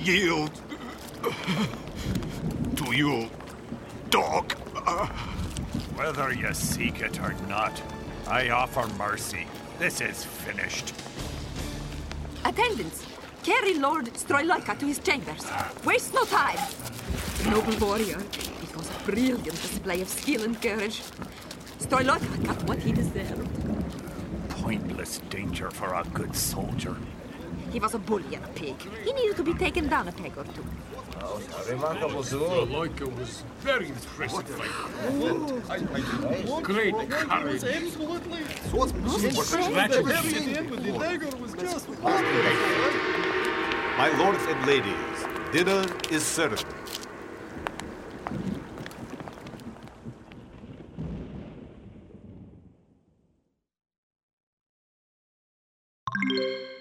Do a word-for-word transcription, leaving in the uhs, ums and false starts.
yield to you, dog. Whether you seek it or not, I offer mercy. This is finished. Attendants, carry Lord Stroilaka to his chambers. Waste no time. Noble warrior, it was a brilliant display of skill and courage. Stroilaka got what he deserved. Pointless danger for a good soldier. He was a bully and a pig. He needed to be taken down a peg or two. Oh, remarkable, sir. Stroilaka was very impressive fighter. Great courage. Absolutely. My lords and ladies, dinner is served. You